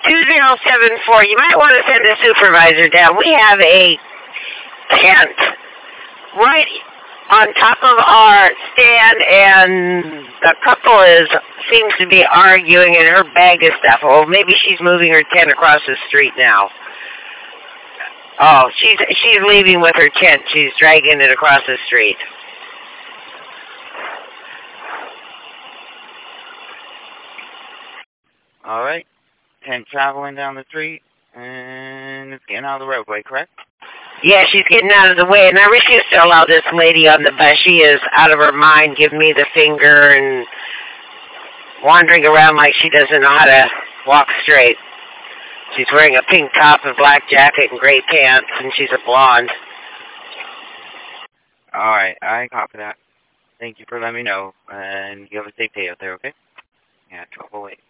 2074. You might want to send a supervisor down. We have a tent right on top of our stand, and the couple seems to be arguing in her bag of stuff. Well, maybe she's moving her tent across the street now. Oh, she's leaving with her tent. She's dragging it across the street. All right. Tent traveling down the street, and it's getting out of the roadway, correct? Yeah, she's getting out of the way, and I refuse to allow this lady on the bus. She is out of her mind, giving me the finger and wandering around like she doesn't know how to walk straight. She's wearing a pink top and black jacket and gray pants, and she's a blonde. All right, I copy that. Thank you for letting me know, and you have a safe day out there, okay? Yeah, 1208.